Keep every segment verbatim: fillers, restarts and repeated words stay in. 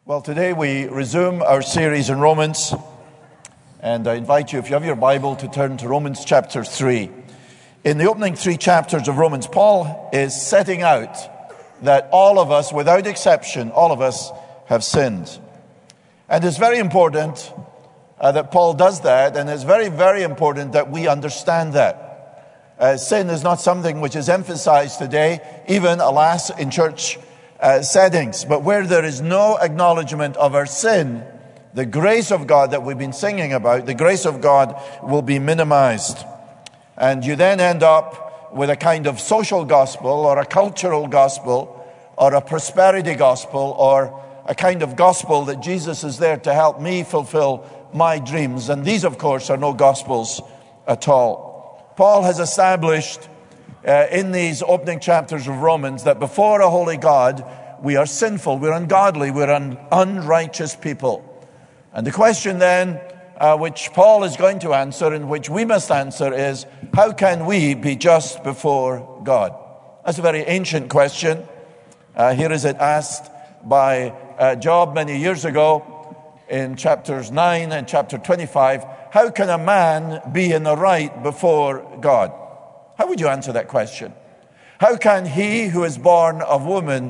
Well, today we resume our series in Romans, and I invite you, if you have your Bible, to turn to Romans chapter three. In the opening three chapters of Romans, Paul is setting out that all of us, without exception, all of us have sinned. And it's very important uh, that Paul does that, and it's very, very important that we understand that. Uh, sin is not something which is emphasized today, even, alas, in church Uh, settings. But where there is no acknowledgement of our sin, the grace of God that we've been singing about, the grace of God will be minimized. And you then end up with a kind of social gospel or a cultural gospel or a prosperity gospel or a kind of gospel that Jesus is there to help me fulfill my dreams. And these, of course, are no gospels at all. Paul has established Uh, in these opening chapters of Romans that before a holy God, we are sinful, we're ungodly, we're un- unrighteous people. And the question then, uh, which Paul is going to answer and which we must answer is, how can we be just before God? That's a very ancient question. Uh, here is it asked by uh, Job many years ago in chapters nine and chapter twenty-five. How can a man be in the right before God? How would you answer that question? How can he who is born of woman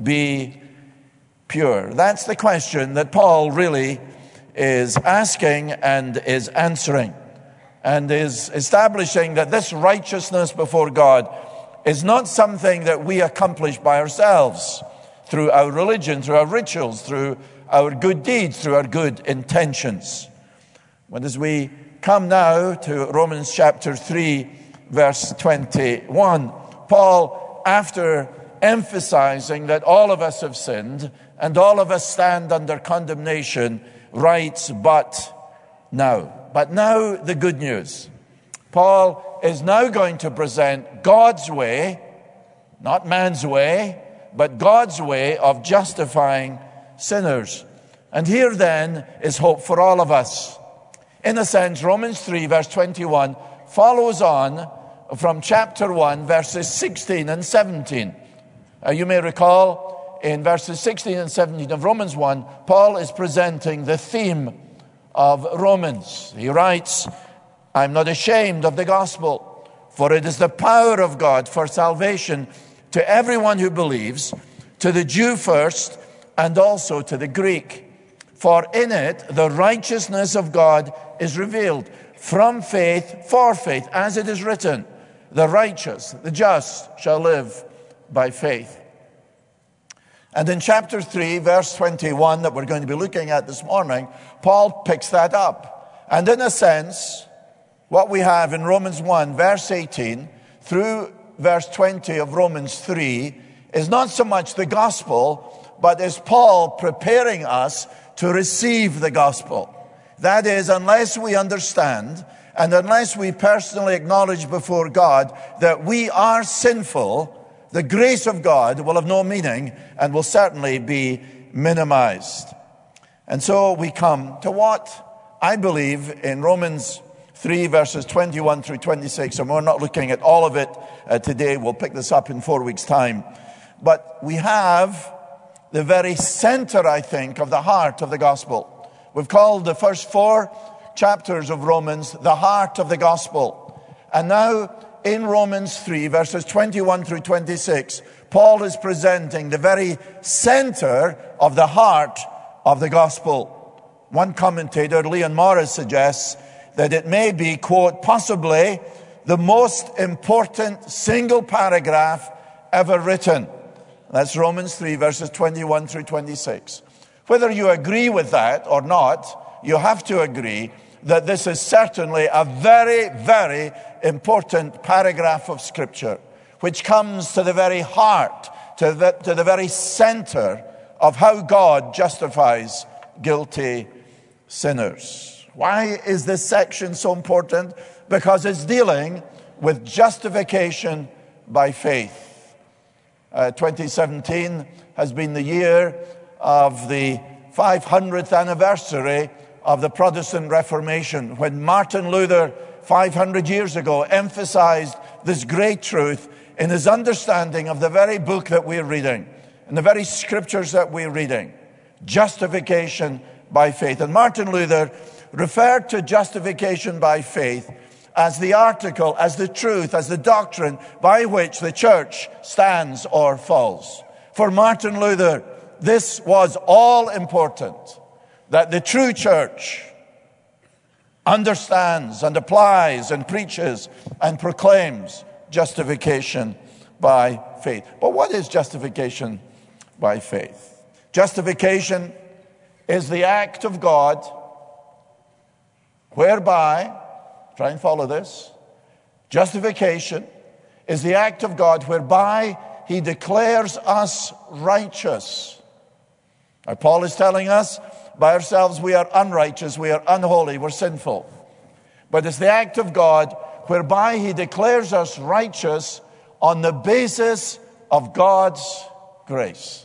be pure? That's the question that Paul really is asking and is answering, and is establishing that this righteousness before God is not something that we accomplish by ourselves through our religion, through our rituals, through our good deeds, through our good intentions. But as we come now to Romans chapter three, verse twenty-one, Paul, after emphasizing that all of us have sinned and all of us stand under condemnation, writes, but now. But now the good news. Paul is now going to present God's way, not man's way, but God's way of justifying sinners. And here then is hope for all of us. In a sense, Romans three, verse twenty-one, follows on from chapter one, verses sixteen and seventeen. Uh, you may recall in verses sixteen and seventeen of Romans one, Paul is presenting the theme of Romans. He writes, I'm not ashamed of the gospel, for it is the power of God for salvation to everyone who believes, to the Jew first, and also to the Greek. For in it the righteousness of God is revealed, from faith for faith, as it is written, the righteous, the just, shall live by faith. And in chapter three, verse twenty-one, that we're going to be looking at this morning, Paul picks that up. And in a sense, what we have in Romans one, verse eighteen, through verse twenty of Romans three, is not so much the gospel, but is Paul preparing us to receive the gospel. That is, unless we understand and unless we personally acknowledge before God that we are sinful, the grace of God will have no meaning and will certainly be minimized. And so we come to what I believe in Romans three, verses twenty-one through twenty-six, and we're not looking at all of it uh, today. We'll pick this up in four weeks' time. But we have the very center, I think, of the heart of the gospel. We've called the first four chapters of Romans the heart of the gospel. And now in Romans three, verses twenty-one through twenty-six, Paul is presenting the very center of the heart of the gospel. One commentator, Leon Morris, suggests that it may be, quote, possibly the most important single paragraph ever written. That's Romans three, verses twenty-one through twenty-six. Whether you agree with that or not, you have to agree that this is certainly a very, very important paragraph of Scripture, which comes to the very heart, to the, to the very center of how God justifies guilty sinners. Why is this section so important? Because it's dealing with justification by faith. Uh, twenty seventeen has been the year of the five hundredth anniversary of the Protestant Reformation, when Martin Luther, five hundred years ago, emphasized this great truth in his understanding of the very book that we're reading, and the very scriptures that we're reading. Justification by faith. And Martin Luther referred to justification by faith as the article, as the truth, as the doctrine by which the church stands or falls. For Martin Luther, this was all important, that the true church understands and applies and preaches and proclaims justification by faith. But what is justification by faith? Justification is the act of God whereby, try and follow this, justification is the act of God whereby he declares us righteous. Now, Paul is telling us, by ourselves we are unrighteous, we are unholy, we're sinful. But it's the act of God whereby he declares us righteous on the basis of God's grace,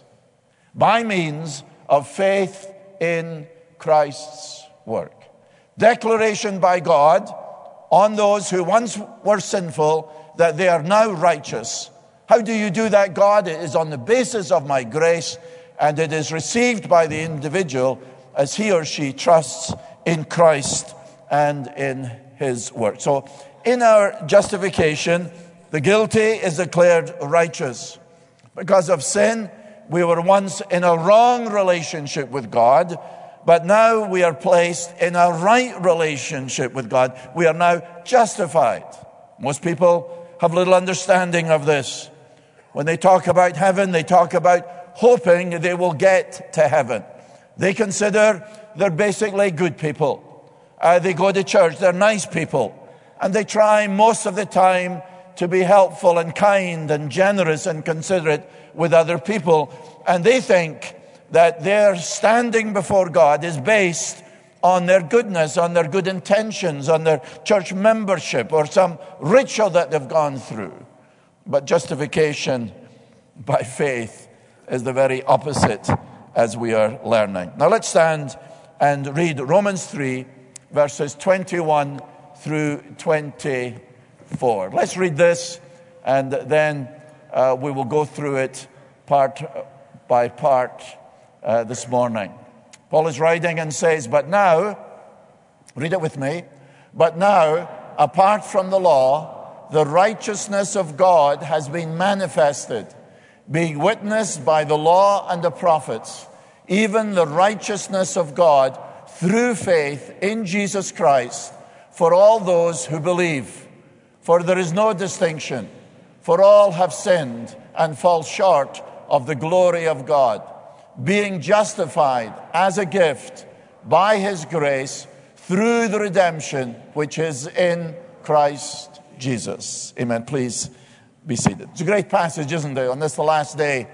by means of faith in Christ's work. Declaration by God on those who once were sinful that they are now righteous. How do you do that, God? It is on the basis of my grace, and it is received by the individual as he or she trusts in Christ and in his work. So in our justification, the guilty is declared righteous. Because of sin, we were once in a wrong relationship with God, but now we are placed in a right relationship with God. We are now justified. Most people have little understanding of this. When they talk about heaven, they talk about hoping they will get to heaven. They consider they're basically good people. Uh, they go to church, they're nice people. And they try most of the time to be helpful and kind and generous and considerate with other people. And they think that their standing before God is based on their goodness, on their good intentions, on their church membership, or some ritual that they've gone through. But justification by faith is the very opposite, as we are learning. Now let's stand and read Romans three, verses twenty-one through twenty-four. Let's read this, and then uh, we will go through it part by part uh, this morning. Paul is writing and says, but now, read it with me, but now, apart from the law, the righteousness of God has been manifested, being witnessed by the law and the prophets, even the righteousness of God through faith in Jesus Christ for all those who believe. For there is no distinction, for all have sinned and fall short of the glory of God, being justified as a gift by his grace through the redemption which is in Christ Jesus. Amen. Please be seated. It's a great passage, isn't it, on this the last day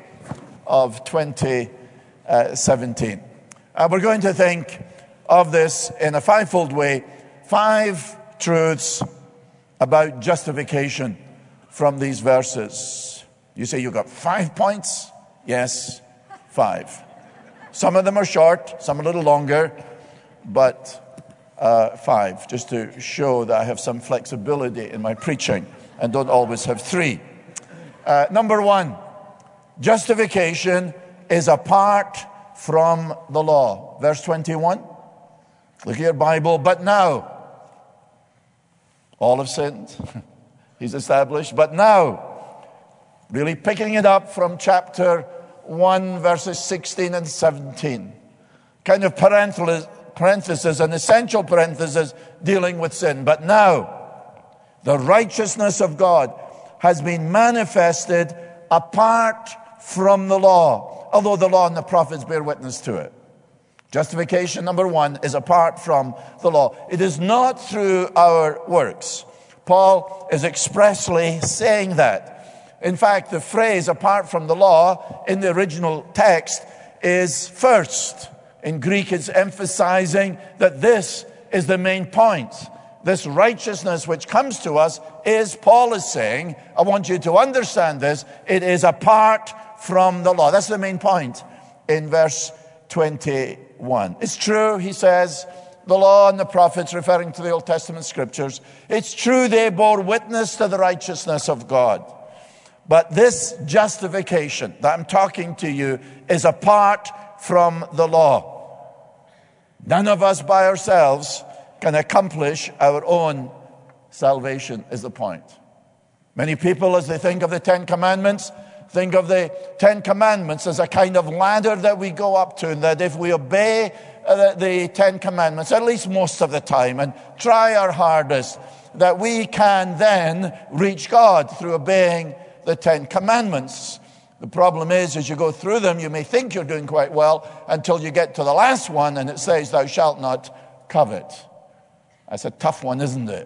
of twenty seventeen. Uh, we're going to think of this in a fivefold way. Five truths about justification from these verses. You say you got five points? Yes, five. Some of them are short, some a little longer, but uh, five, just to show that I have some flexibility in my preaching and don't always have three. Uh, number one, justification is apart from the law. Verse twenty-one. Look at your Bible. But now, all have sinned. He's established. But now, really picking it up from chapter one, verses sixteen and seventeen. Kind of parenthesis, an essential parenthesis dealing with sin. But now, the righteousness of God has been manifested apart from the law, although the law and the prophets bear witness to it. Justification, number one, is apart from the law. It is not through our works. Paul is expressly saying that. In fact, the phrase apart from the law in the original text is first. In Greek, it's emphasizing that this is the main point. This righteousness which comes to us is, Paul is saying, I want you to understand this, it is apart from the law. That's the main point in verse twenty-one. It's true, he says, the law and the prophets, referring to the Old Testament scriptures, it's true they bore witness to the righteousness of God. But this justification that I'm talking to you is apart from the law. None of us by ourselves can accomplish our own salvation, is the point. Many people, as they think of the Ten Commandments, think of the Ten Commandments as a kind of ladder that we go up to, and that if we obey the, the Ten Commandments, at least most of the time, and try our hardest, that we can then reach God through obeying the Ten Commandments. The problem is, as you go through them, you may think you're doing quite well until you get to the last one, and it says, thou shalt not covet. That's a tough one, isn't it?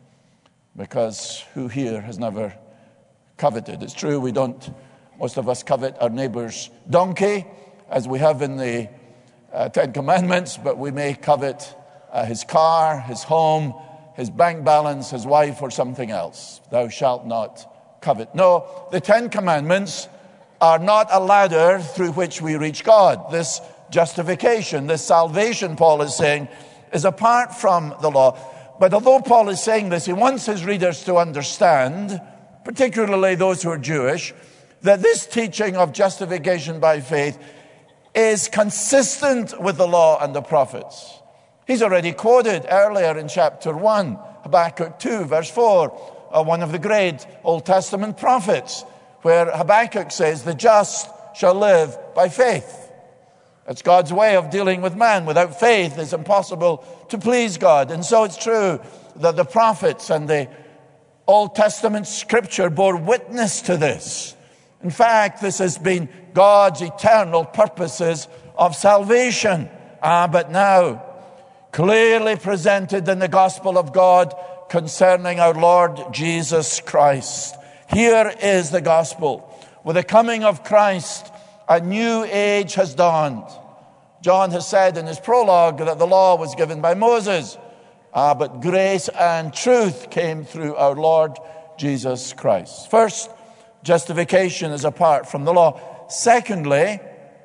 Because who here has never coveted? It's true, we don't, most of us covet our neighbor's donkey, as we have in the uh, Ten Commandments, but we may covet uh, his car, his home, his bank balance, his wife, or something else. Thou shalt not covet. No, the Ten Commandments are not a ladder through which we reach God. This justification, this salvation, Paul is saying, is apart from the law. But although Paul is saying this, he wants his readers to understand, particularly those who are Jewish, that this teaching of justification by faith is consistent with the law and the prophets. He's already quoted earlier in chapter one, Habakkuk two, verse four, uh, one of the great Old Testament prophets, where Habakkuk says, the just shall live by faith. It's God's way of dealing with man. Without faith, it's impossible to please God. And so it's true that the prophets and the Old Testament scripture bore witness to this. In fact, this has been God's eternal purposes of salvation. Ah, but now, clearly presented in the gospel of God concerning our Lord Jesus Christ. Here is the gospel. With the coming of Christ, a new age has dawned. John has said in his prologue that the law was given by Moses, uh, but grace and truth came through our Lord Jesus Christ. First, justification is apart from the law. Secondly,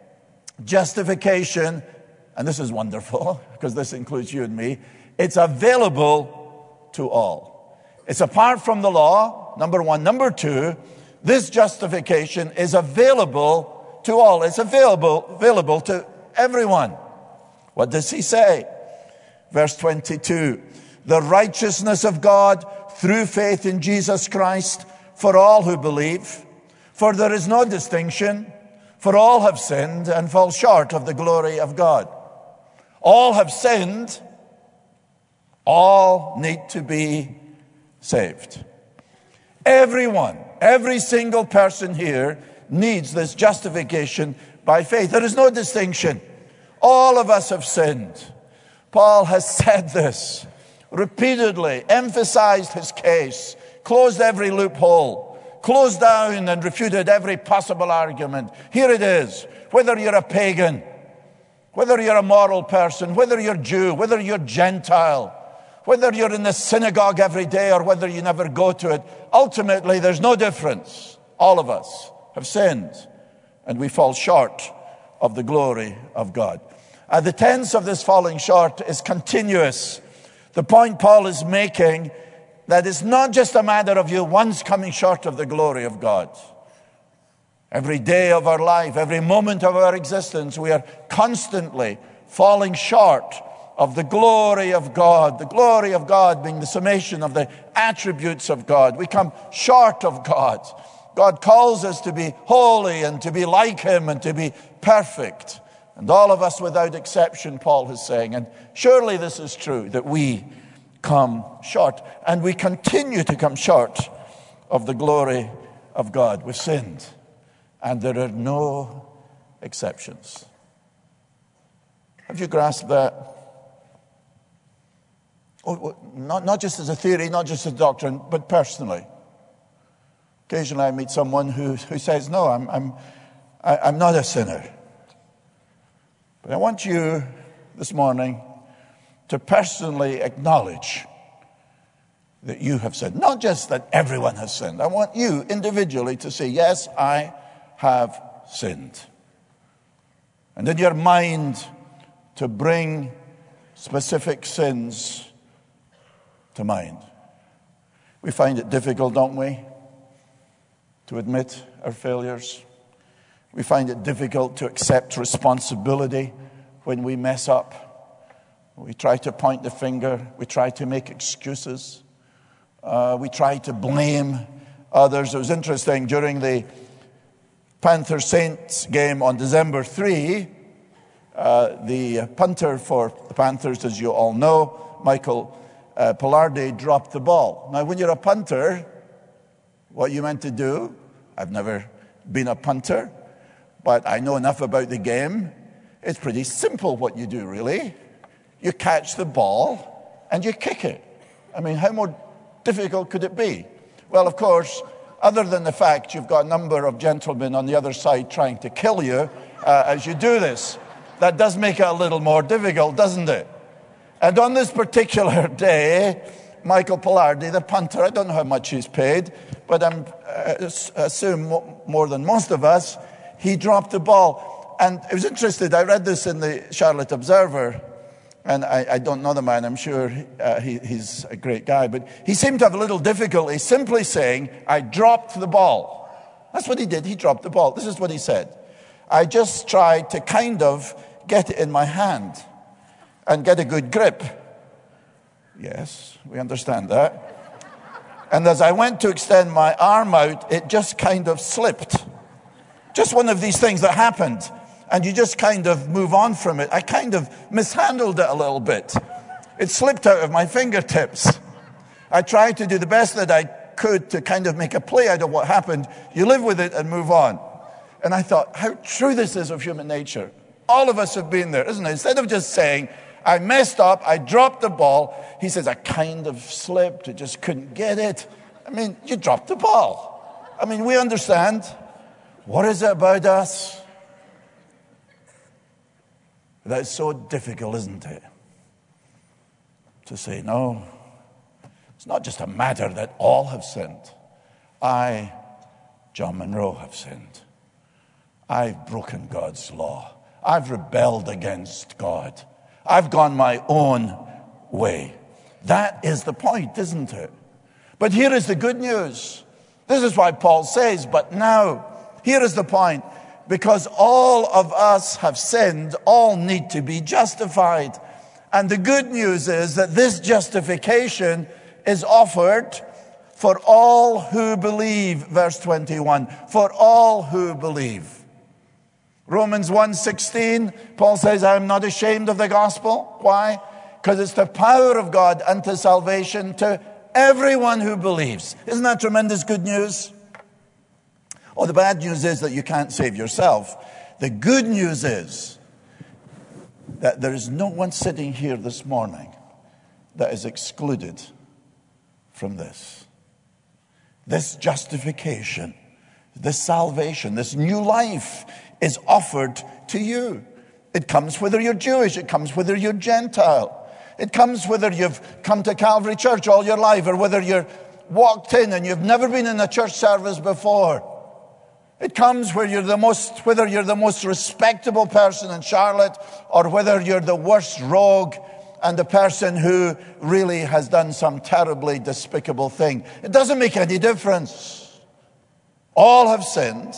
justification, and this is wonderful because this includes you and me, it's available to all. It's apart from the law, number one. Number two, this justification is available to all. It's available, available to everyone. What does he say? Verse twenty-two, the righteousness of God through faith in Jesus Christ for all who believe. For there is no distinction, for all have sinned and fall short of the glory of God. All have sinned, all need to be saved. Everyone, every single person here needs this justification by faith. There is no distinction. All of us have sinned. Paul has said this repeatedly, emphasized his case, closed every loophole, closed down and refuted every possible argument. Here it is. Whether you're a pagan, whether you're a moral person, whether you're Jew, whether you're Gentile, whether you're in the synagogue every day or whether you never go to it, ultimately there's no difference. All of us have sinned and we fall short of the glory of God. Uh, the tense of this falling short is continuous. The point Paul is making that it's not just a matter of you once coming short of the glory of God. Every day of our life, every moment of our existence, we are constantly falling short of the glory of God. The glory of God being the summation of the attributes of God. We come short of God. God calls us to be holy and to be like Him and to be perfect. And all of us without exception, Paul is saying, and surely this is true, that we come short. And we continue to come short of the glory of God. We've sinned. And there are no exceptions. Have you grasped that? Oh, not, not just as a theory, not just as a doctrine, but personally. Occasionally I meet someone who, who says, no, I'm, I'm, I, I'm not a sinner. But I want you this morning to personally acknowledge that you have sinned. Not just that everyone has sinned. I want you individually to say, yes, I have sinned. And in your mind to bring specific sins to mind. We find it difficult, don't we, to admit our failures. We find it difficult to accept responsibility when we mess up. We try to point the finger. We try to make excuses. Uh, we try to blame others. It was interesting, during the Panthers Saints game on December third, uh, the punter for the Panthers, as you all know, Michael uh, Palardy, dropped the ball. Now, when you're a punter, what you meant to do, I've never been a punter, but I know enough about the game. It's pretty simple what you do, really. You catch the ball and you kick it. I mean, how more difficult could it be? Well, of course, other than the fact you've got a number of gentlemen on the other side trying to kill you uh, as you do this, that does make it a little more difficult, doesn't it? And on this particular day, Michael Palardy, the punter, I don't know how much he's paid, but I uh, assume more than most of us, he dropped the ball. And I was interested, I read this in the Charlotte Observer, and I, I don't know the man, I'm sure uh, he, he's a great guy, but he seemed to have a little difficulty simply saying, I dropped the ball. That's what he did, he dropped the ball. This is what he said. I just tried to kind of get it in my hand and get a good grip. Yes, we understand that. And as I went to extend my arm out, it just kind of slipped. Just one of these things that happened. And you just kind of move on from it. I kind of mishandled it a little bit. It slipped out of my fingertips. I tried to do the best that I could to kind of make a play out of what happened. You live with it and move on. And I thought, how true this is of human nature. All of us have been there, isn't it? Instead of just saying, I messed up, I dropped the ball, he says, I kind of slipped, I just couldn't get it. I mean, you dropped the ball. I mean, we understand. What is it about us? That's so difficult, isn't it? To say, no, it's not just a matter that all have sinned. I, John Monroe, have sinned. I've broken God's law. I've rebelled against God. I've gone my own way. That is the point, isn't it? But here is the good news. This is why Paul says, but now, here is the point. Because all of us have sinned, all need to be justified. And the good news is that this justification is offered for all who believe, verse twenty-one, for all who believe. Romans one sixteen, Paul says, I am not ashamed of the gospel. Why? Because it's the power of God unto salvation to everyone who believes. Isn't that tremendous good news? Oh, the bad news is that you can't save yourself. The good news is that there is no one sitting here this morning that is excluded from this. This justification, this salvation, this new life is offered to you. It comes whether you're Jewish, it comes whether you're Gentile. It comes whether you've come to Calvary Church all your life or whether you're walked in and you've never been in a church service before. It comes where you're the most, whether you're the most respectable person in Charlotte or whether you're the worst rogue and the person who really has done some terribly despicable thing. It doesn't make any difference. All have sinned,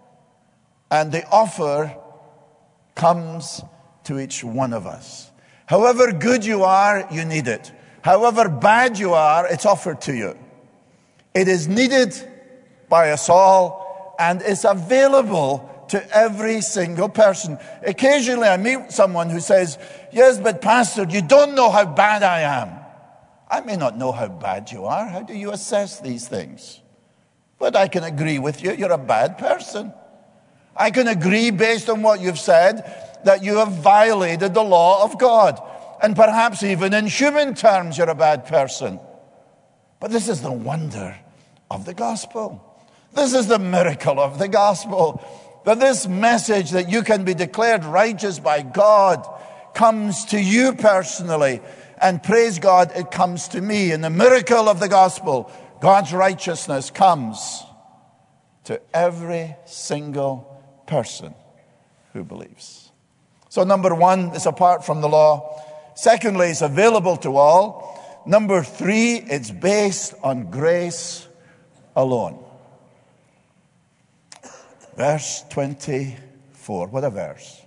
and the offer comes to each one of us. However good you are, you need it. However bad you are, it's offered to you. It is needed by us all, and it's available to every single person. Occasionally I meet someone who says, yes, but Pastor, you don't know how bad I am. I may not know how bad you are. How do you assess these things? But I can agree with you, you're a bad person. I can agree based on what you've said that you have violated the law of God. And perhaps even in human terms, you're a bad person. But this is the wonder of the gospel. This is the miracle of the gospel, that this message that you can be declared righteous by God comes to you personally. And praise God, it comes to me. In the miracle of the gospel, God's righteousness comes to every single person who believes. So number one, it's apart from the law. Secondly, it's available to all. Number three, it's based on grace alone. Verse twenty-four. What a verse.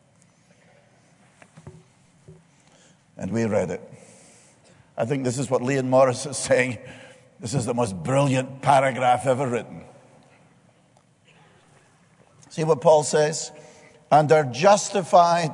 And we read it. I think this is what Leon Morris is saying. This is the most brilliant paragraph ever written. See what Paul says? And are justified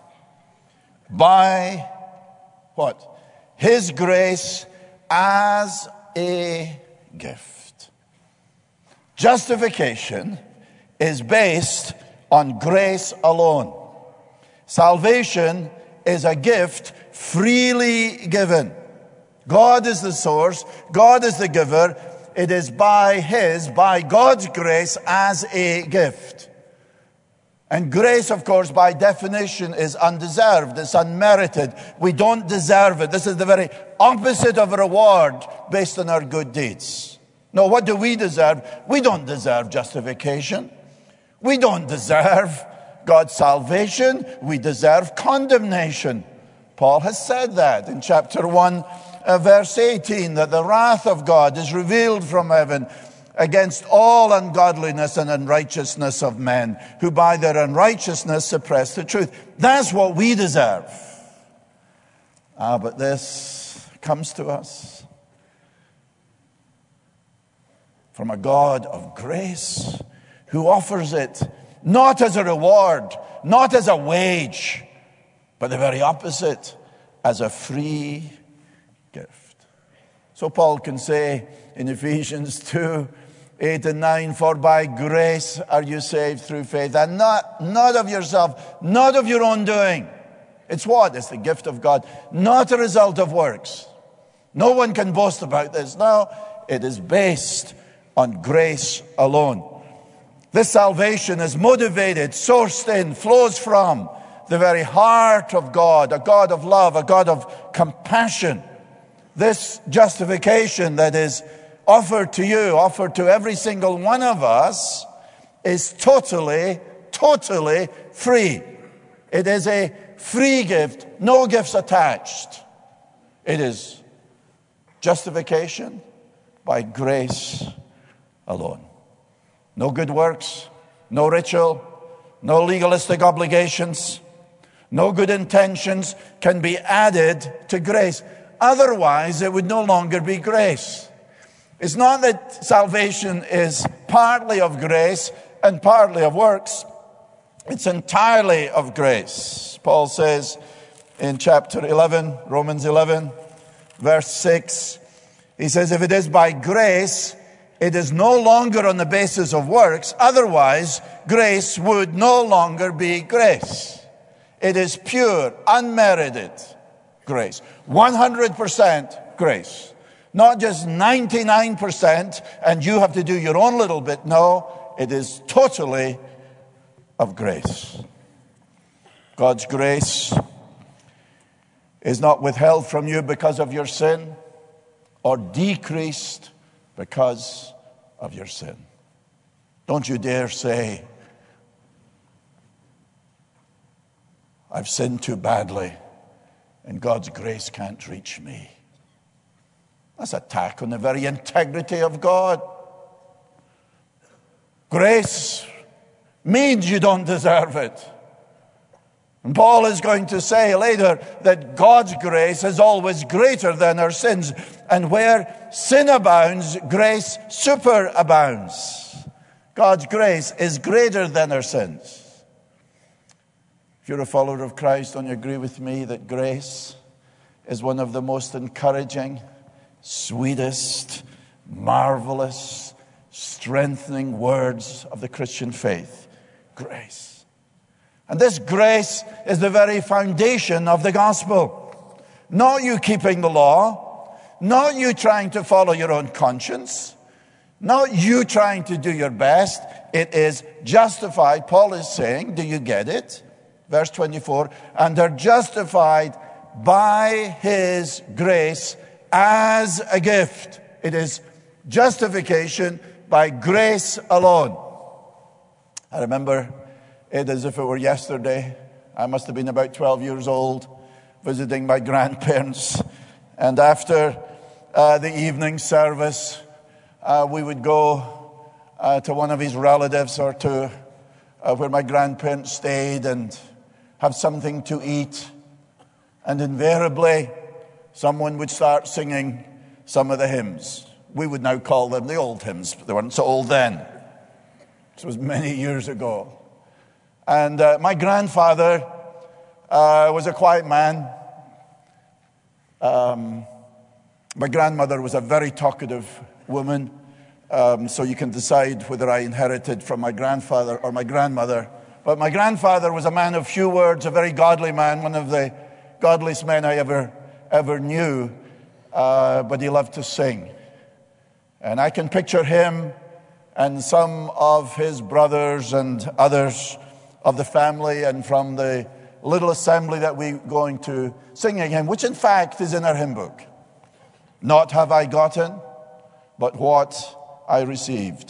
by what? His grace as a gift. Justification is based on grace alone. Salvation is a gift freely given. God is the source. God is the giver. It is by His, by God's grace as a gift. And grace, of course, by definition is undeserved. It's unmerited. We don't deserve it. This is the very opposite of a reward based on our good deeds. No, what do we deserve? We don't deserve justification. We don't deserve God's salvation. We deserve condemnation. Paul has said that in chapter one, uh, verse eighteen, that the wrath of God is revealed from heaven against all ungodliness and unrighteousness of men, who by their unrighteousness suppress the truth. That's what we deserve. Ah, but this comes to us from a God of grace who offers it not as a reward, not as a wage, but the very opposite, as a free gift. So Paul can say in Ephesians two, eight and nine, for by grace are you saved through faith, and not, not of yourself, not of your own doing. It's what? It's the gift of God, not a result of works. No one can boast about this. No, it is based on grace alone. This salvation is motivated, sourced in, flows from the very heart of God, a God of love, a God of compassion. This justification that is offered to you, offered to every single one of us, is totally, totally free. It is a free gift, no gifts attached. It is justification by grace alone. No good works, no ritual, no legalistic obligations, no good intentions can be added to grace. Otherwise, it would no longer be grace. It's not that salvation is partly of grace and partly of works. It's entirely of grace. Paul says in chapter eleven, Romans eleven, verse six, he says, if it is by grace, it is no longer on the basis of works. Otherwise, grace would no longer be grace. It is pure, unmerited grace. one hundred percent grace. Not just ninety-nine percent and you have to do your own little bit. No, it is totally of grace. God's grace is not withheld from you because of your sin or decreased because of your sin. Don't you dare say, I've sinned too badly and God's grace can't reach me. That's an attack on the very integrity of God. Grace means you don't deserve it. And Paul is going to say later that God's grace is always greater than our sins. And where sin abounds, grace superabounds. God's grace is greater than our sins. If you're a follower of Christ, don't you agree with me that grace is one of the most encouraging, sweetest, marvelous, strengthening words of the Christian faith? Grace. And this grace is the very foundation of the gospel. Not you keeping the law, not you trying to follow your own conscience, not you trying to do your best. It is justified. Paul is saying, do you get it? Verse twenty-four, and are justified by his grace as a gift. It is justification by grace alone. I remember it as if it were yesterday. I must have been about twelve years old, visiting my grandparents. And after uh, the evening service, uh, we would go uh, to one of his relatives or to uh, where my grandparents stayed and have something to eat. And invariably, someone would start singing some of the hymns. We would now call them the old hymns, but they weren't so old then. This was many years ago. And uh, my grandfather uh, was a quiet man. Um, my grandmother was a very talkative woman. Um, so you can decide whether I inherited from my grandfather or my grandmother. But my grandfather was a man of few words, a very godly man, one of the godliest men I ever, ever knew. Uh, but he loved to sing. And I can picture him and some of his brothers and others of the family and from the little assembly that we're going to singing him, which in fact is in our hymn book. Not have I gotten, but what I received.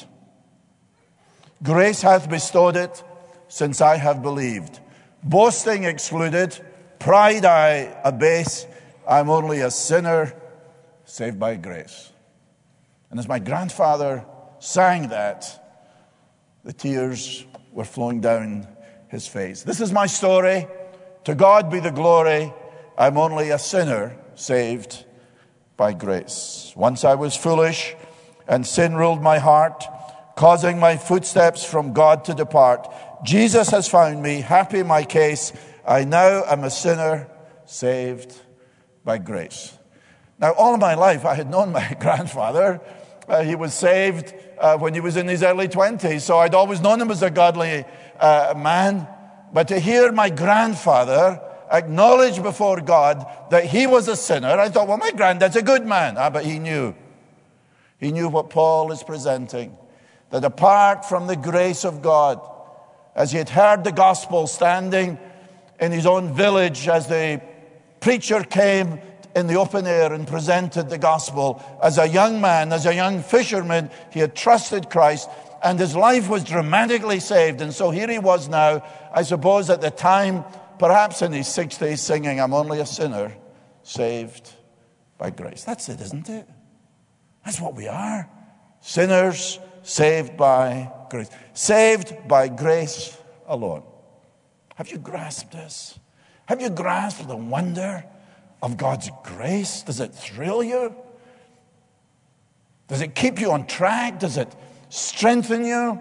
Grace hath bestowed it, since I have believed. Boasting excluded, pride I abase. I'm only a sinner saved by grace. And as my grandfather sang that, the tears were flowing down his face. This is my story. To God be the glory. I'm only a sinner saved by grace. Once I was foolish, and sin ruled my heart, causing my footsteps from God to depart. Jesus has found me, happy my case. I now am a sinner saved by grace. Now, all of my life, I had known my grandfather. Uh, he was saved uh, when he was in his early twenties, so I'd always known him as a godly uh, man. But to hear my grandfather acknowledge before God that he was a sinner, I thought, well, my granddad's a good man. Ah, but he knew. He knew what Paul is presenting, that apart from the grace of God, as he had heard the gospel standing in his own village as the preacher came in the open air and presented the gospel, as a young man, as a young fisherman, he had trusted Christ and his life was dramatically saved. And so here he was now, I suppose at the time, perhaps in his sixties, singing, I'm only a sinner saved by grace. That's it, isn't it? That's what we are. Sinners saved by grace. Saved by grace alone. Have you grasped this? Have you grasped the wonder of God's grace? Does it thrill you? Does it keep you on track? Does it strengthen you?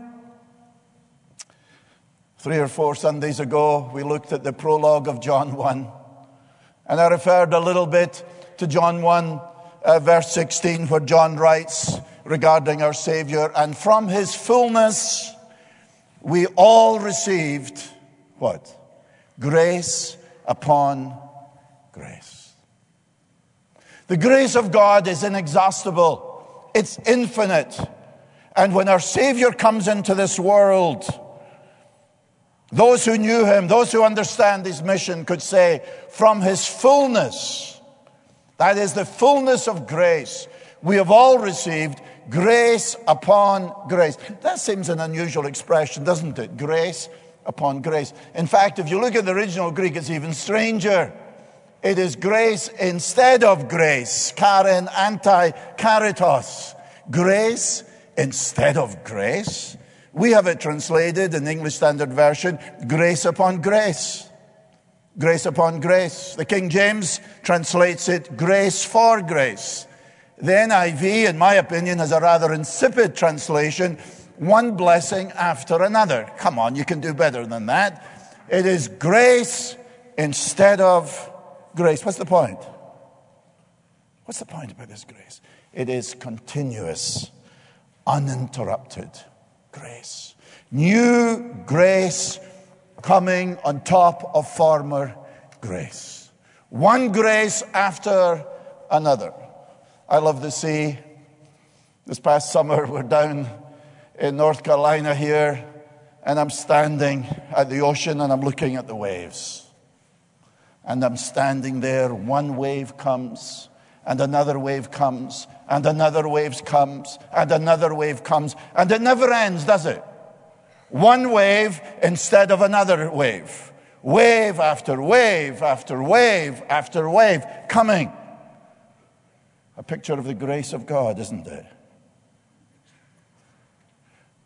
Three or four Sundays ago, we looked at the prologue of John one. And I referred a little bit to John one, uh, verse sixteen, where John writes regarding our Savior, and from his fullness we all received what? Grace upon grace. The grace of God is inexhaustible. It's infinite. And when our Savior comes into this world, those who knew him, those who understand his mission could say, from his fullness, that is the fullness of grace, we have all received grace upon grace. That seems an unusual expression, doesn't it? Grace upon grace. In fact, if you look at the original Greek, it's even stranger. It is grace instead of grace. Karen anti karitos. Grace instead of grace. We have it translated in the English Standard Version, grace upon grace. Grace upon grace. The King James translates it, grace for grace. The N I V, in my opinion, has a rather insipid translation, one blessing after another. Come on, you can do better than that. It is grace instead of grace. What's the point? What's the point about this grace? It is continuous, uninterrupted grace. New grace coming on top of former grace. One grace after another. I love the sea. This past summer, we're down in North Carolina here, and I'm standing at the ocean and I'm looking at the waves. And I'm standing there, one wave comes, and another wave comes, and another wave comes, and another wave comes, and it never ends, does it? One wave instead of another wave. Wave after wave after wave after wave coming. A picture of the grace of God, isn't it?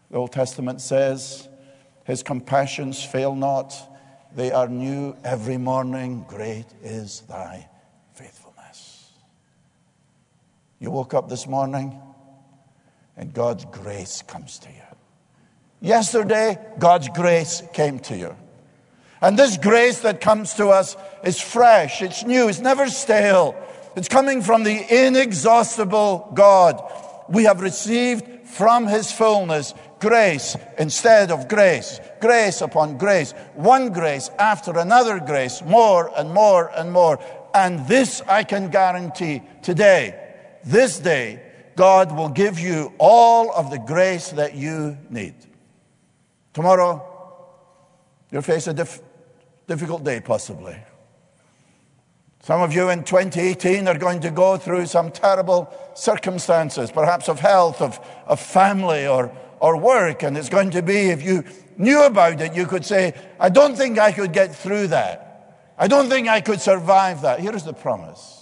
The Old Testament says, his compassions fail not. They are new every morning. Great is thy faithfulness. You woke up this morning and God's grace comes to you. Yesterday, God's grace came to you. And this grace that comes to us is fresh, it's new, it's never stale. It's coming from the inexhaustible God. We have received from his fullness grace instead of grace. Grace upon grace. One grace after another grace. More and more and more. And this I can guarantee today, this day, God will give you all of the grace that you need. Tomorrow, you'll face a dif- difficult day possibly. Some of you in twenty eighteen are going to go through some terrible circumstances, perhaps of health, of, of family, or, or work. And it's going to be, if you knew about it, you could say, I don't think I could get through that. I don't think I could survive that. Here is the promise.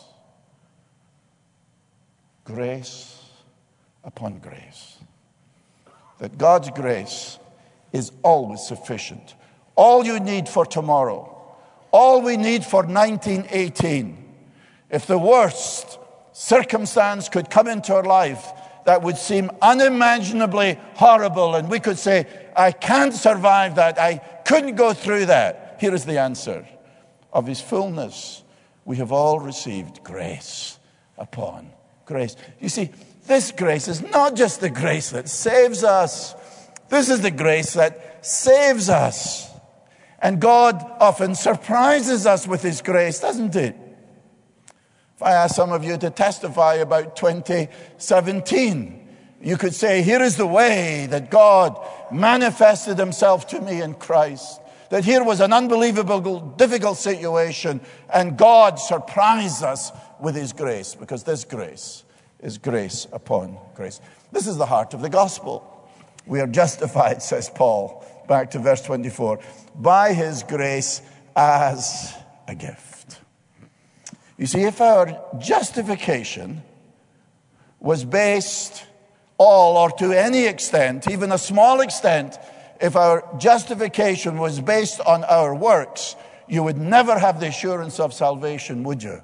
Grace upon grace. That God's grace is always sufficient. All you need for tomorrow. All we need for nineteen eighteen, if the worst circumstance could come into our life that would seem unimaginably horrible, and we could say, I can't survive that, I couldn't go through that. Here is the answer. Of his fullness, we have all received grace upon grace. You see, this grace is not just the grace that saves us. This is the grace that saves us. And God often surprises us with his grace, doesn't it? If I ask some of you to testify about twenty seventeen, you could say, here is the way that God manifested himself to me in Christ. That here was an unbelievable, difficult situation, and God surprised us with his grace, because this grace is grace upon grace. This is the heart of the gospel. We are justified, says Paul. Back to verse twenty-four. By his grace as a gift. You see, if our justification was based all or to any extent, even a small extent, if our justification was based on our works, you would never have the assurance of salvation, would you?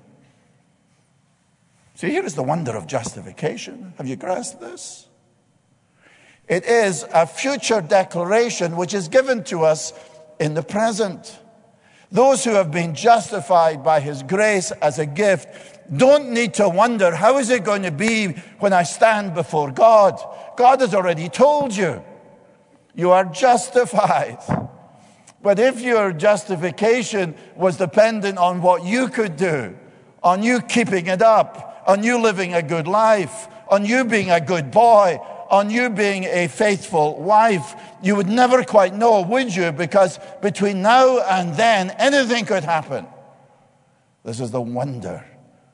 See, here is the wonder of justification. Have you grasped this? It is a future declaration which is given to us in the present. Those who have been justified by his grace as a gift don't need to wonder, how is it going to be when I stand before God? God has already told you. You are justified. But if your justification was dependent on what you could do, on you keeping it up, on you living a good life, on you being a good boy, on you being a faithful wife, you would never quite know, would you? Because between now and then, anything could happen. This is the wonder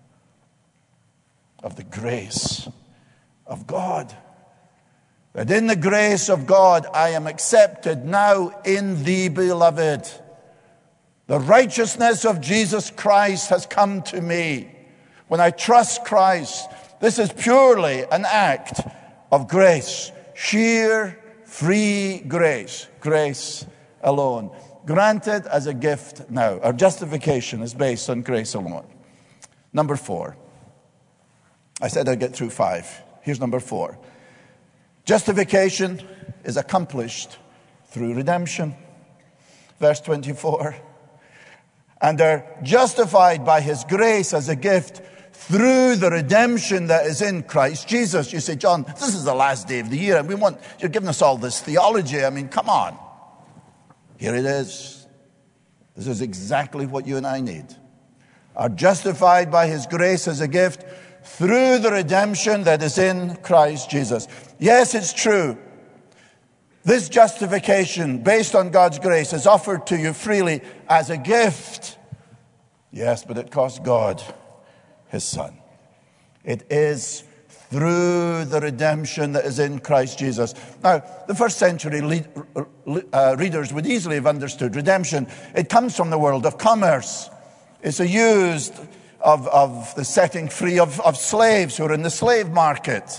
of the grace of God. That in the grace of God, I am accepted now in the beloved. The righteousness of Jesus Christ has come to me. When I trust Christ, this is purely an act of grace, sheer, free grace, grace alone, granted as a gift now. Our justification is based on grace alone. Number four. I said I'd get through five. Here's number four. Justification is accomplished through redemption. Verse twenty-four. And are justified by his grace as a gift through the redemption that is in Christ Jesus. You say, John, this is the last day of the year, and we want, you're giving us all this theology. I mean, come on. Here it is. This is exactly what you and I need. Are justified by his grace as a gift through the redemption that is in Christ Jesus. Yes, it's true. This justification based on God's grace is offered to you freely as a gift. Yes, but it cost God his Son. It is through the redemption that is in Christ Jesus. Now, the first century lead, uh, readers would easily have understood redemption. It comes from the world of commerce. It's a used of, of the setting free of, of slaves who are in the slave market.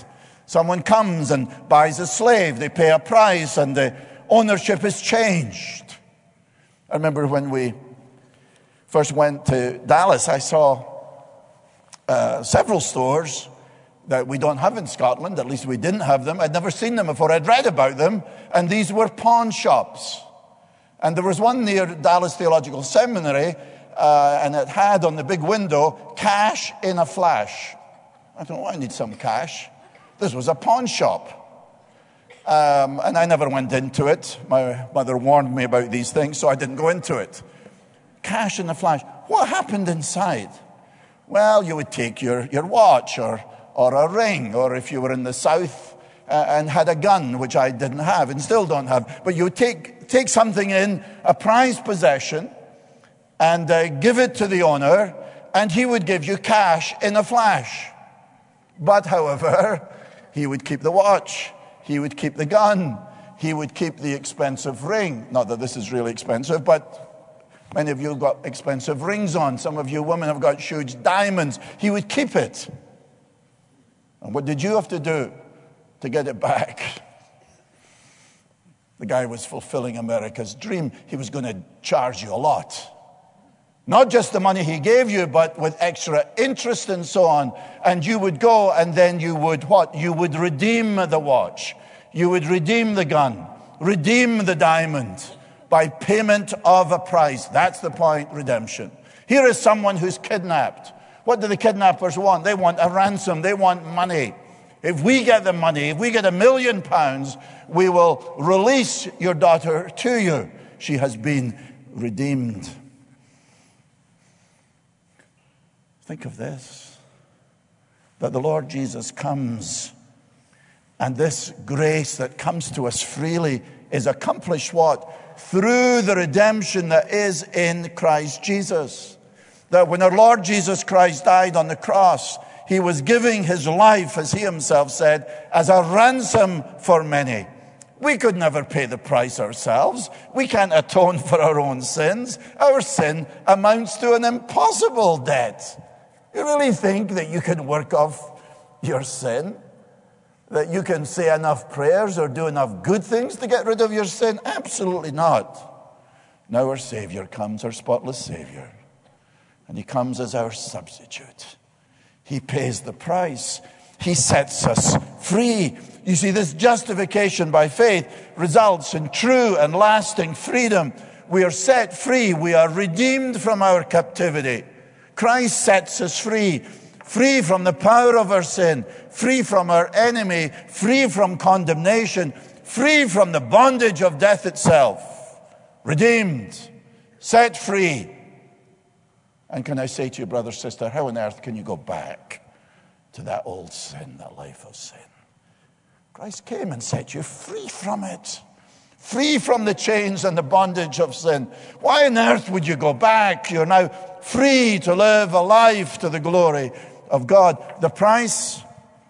Someone comes and buys a slave. They pay a price and the ownership is changed. I remember when we first went to Dallas, I saw uh, several stores that we don't have in Scotland. At least we didn't have them. I'd never seen them before. I'd read about them. And these were pawn shops. And there was one near Dallas Theological Seminary, uh, and it had on the big window, cash in a flash. I thought, oh, I need some cash. This was a pawn shop. Um, and I never went into it. My mother warned me about these things, so I didn't go into it. Cash in a flash. What happened inside? Well, you would take your, your watch or, or a ring, or if you were in the south uh, and had a gun, which I didn't have and still don't have, but you would take, take something in, a prized possession, and uh, give it to the owner, and he would give you cash in a flash. But, however, he would keep the watch. He would keep the gun. He would keep the expensive ring. Not that this is really expensive, but many of you have got expensive rings on. Some of you women have got huge diamonds. He would keep it. And what did you have to do to get it back? The guy was fulfilling America's dream. He was going to charge you a lot. Not just the money he gave you, but with extra interest and so on. And you would go and then you would what? You would redeem the watch. You would redeem the gun. Redeem the diamond by payment of a price. That's the point, redemption. Here is someone who's kidnapped. What do the kidnappers want? They want a ransom. They want money. If we get the money, if we get a million pounds, we will release your daughter to you. She has been redeemed. Think of this, that the Lord Jesus comes, and this grace that comes to us freely is accomplished what? Through the redemption that is in Christ Jesus. That when our Lord Jesus Christ died on the cross, he was giving his life, as he himself said, as a ransom for many. We could never pay the price ourselves. We can't atone for our own sins. Our sin amounts to an impossible debt. You really think that you can work off your sin? That you can say enough prayers or do enough good things to get rid of your sin? Absolutely not. Now our Savior comes, our spotless Savior. And he comes as our substitute. He pays the price. He sets us free. You see, this justification by faith results in true and lasting freedom. We are set free. We are redeemed from our captivity. Christ sets us free, free from the power of our sin, free from our enemy, free from condemnation, free from the bondage of death itself. Redeemed, set free. And can I say to you, brother, sister, how on earth can you go back to that old sin, that life of sin? Christ came and set you free from it. Free from the chains and the bondage of sin. Why on earth would you go back? You're now free to live a life to the glory of God. The price,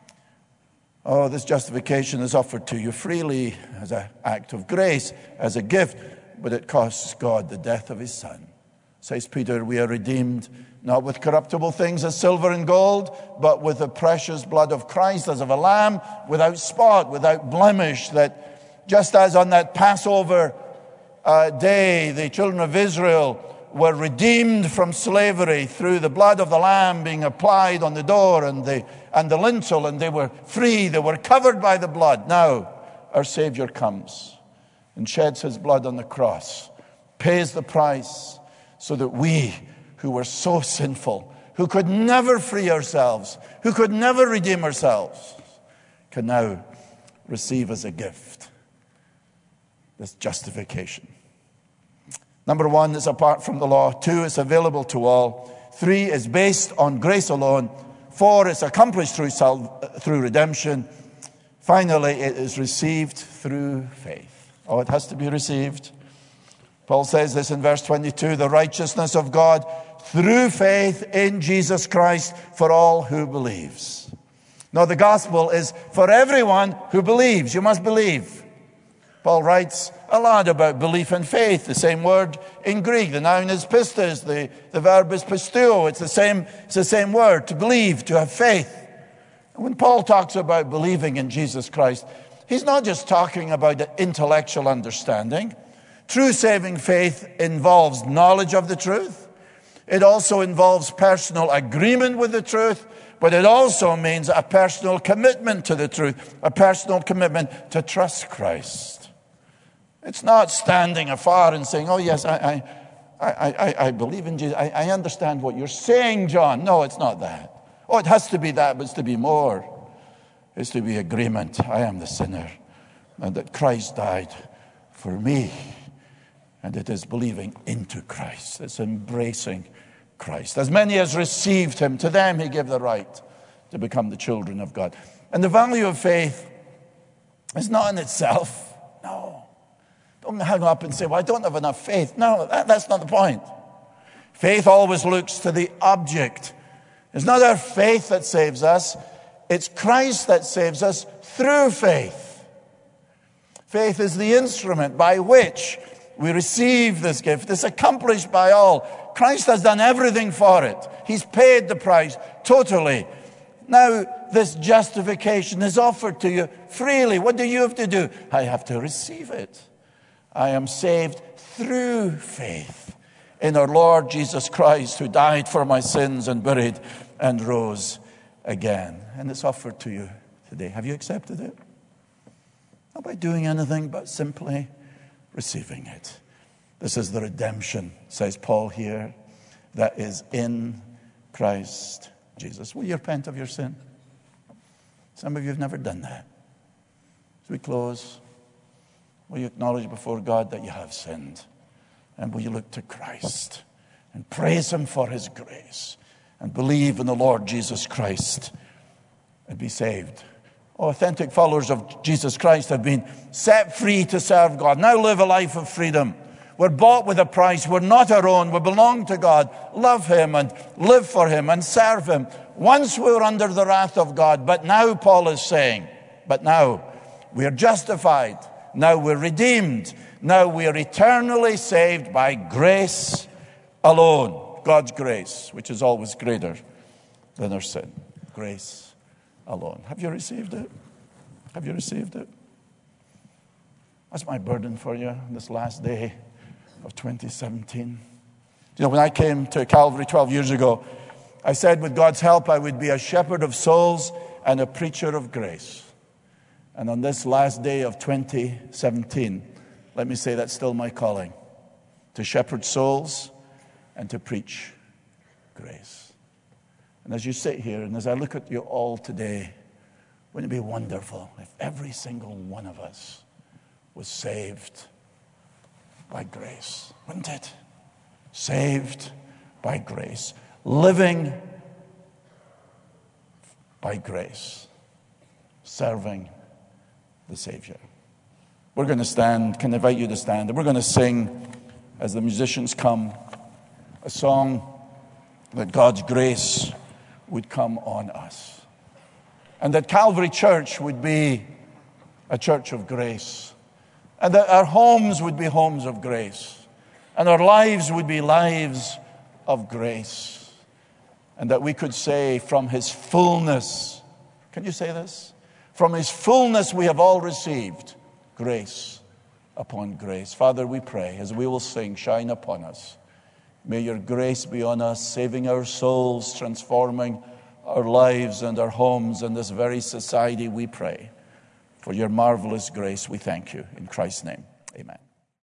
oh, this justification is offered to you freely as an act of grace, as a gift, but it costs God the death of his Son. Says Peter, we are redeemed not with corruptible things as silver and gold, but with the precious blood of Christ as of a lamb, without spot, without blemish, that just as on that Passover uh, day, the children of Israel were redeemed from slavery through the blood of the lamb being applied on the door and the, and the lintel, and they were free, they were covered by the blood. Now, our Savior comes and sheds his blood on the cross, pays the price, so that we, who were so sinful, who could never free ourselves, who could never redeem ourselves, can now receive as a gift this justification. Number one, it's apart from the law. Two, it's available to all. Three, it's based on grace alone. Four, it's accomplished through sal- through redemption. Finally, it is received through faith. Oh, it has to be received. Paul says this in verse twenty-two, the righteousness of God through faith in Jesus Christ for all who believes. Now, the gospel is for everyone who believes. You must believe. Paul writes a lot about belief and faith, the same word in Greek. The noun is pistis, the, the verb is pisteuo. It's the same, it's the same word, to believe, to have faith. When Paul talks about believing in Jesus Christ, he's not just talking about the intellectual understanding. True saving faith involves knowledge of the truth. It also involves personal agreement with the truth, but it also means a personal commitment to the truth, a personal commitment to trust Christ. It's not standing afar and saying, oh yes, I I, I, I, I believe in Jesus. I, I understand what you're saying, John. No, it's not that. Oh, it has to be that, but it's to be more. It's to be agreement. I am the sinner, and that Christ died for me. And it is believing into Christ. It's embracing Christ. As many as received him, to them he gave the right to become the children of God. And the value of faith is not in itself. No. Don't hang up and say, well, I don't have enough faith. No, that, that's not the point. Faith always looks to the object. It's not our faith that saves us. It's Christ that saves us through faith. Faith is the instrument by which we receive this gift. It's accomplished by all. Christ has done everything for it. He's paid the price totally. Now, this justification is offered to you freely. What do you have to do? I have to receive it. I am saved through faith in our Lord Jesus Christ, who died for my sins and buried and rose again. And it's offered to you today. Have you accepted it? Not by doing anything, but simply receiving it. This is the redemption, says Paul here, that is in Christ Jesus. Will you repent of your sin? Some of you have never done that. As we close, will you acknowledge before God that you have sinned? And will you look to Christ and praise him for his grace and believe in the Lord Jesus Christ and be saved? Oh, authentic followers of Jesus Christ have been set free to serve God. Now live a life of freedom. We're bought with a price. We're not our own. We belong to God. Love him and live for him and serve him. Once we were under the wrath of God, but now, Paul is saying, but now we are justified. Now we're redeemed. Now we are eternally saved by grace alone. God's grace, which is always greater than our sin. Grace alone. Have you received it? Have you received it? That's my burden for you on this last day of twenty seventeen. You know, when I came to Calvary twelve years ago, I said with God's help I would be a shepherd of souls and a preacher of grace. And on this last day of twenty seventeen, let me say that's still my calling. To shepherd souls and to preach grace. And as you sit here and as I look at you all today, wouldn't it be wonderful if every single one of us was saved by grace? Wouldn't it? Saved by grace. Living by grace. Serving the Savior. We're going to stand. Can I invite you to stand? And we're going to sing, as the musicians come, a song that God's grace would come on us. And that Calvary Church would be a church of grace. And that our homes would be homes of grace. And our lives would be lives of grace. And that we could say from his fullness, can you say this? From his fullness we have all received grace upon grace. Father, we pray as we will sing, shine upon us. May your grace be on us, saving our souls, transforming our lives and our homes and this very society, we pray. For your marvelous grace, we thank you. In Christ's name, amen.